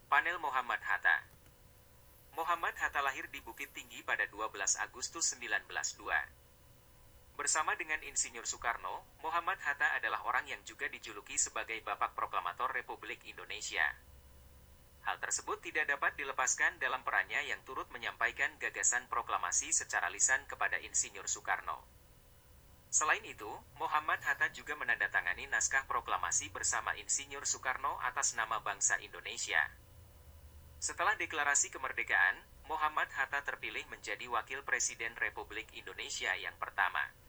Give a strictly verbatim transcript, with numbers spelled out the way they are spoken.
Panel Muhammad Hatta. Muhammad Hatta lahir di Bukit Tinggi pada dua belas Agustus seribu sembilan ratus dua. Bersama dengan Insinyur Soekarno, Muhammad Hatta adalah orang yang juga dijuluki sebagai Bapak Proklamator Republik Indonesia. Hal tersebut tidak dapat dilepaskan dalam perannya yang turut menyampaikan gagasan proklamasi secara lisan kepada Insinyur Soekarno. Selain itu, Muhammad Hatta juga menandatangani naskah proklamasi bersama Insinyur Soekarno atas nama bangsa Indonesia. Setelah deklarasi kemerdekaan, Muhammad Hatta terpilih menjadi Wakil Presiden Republik Indonesia yang pertama.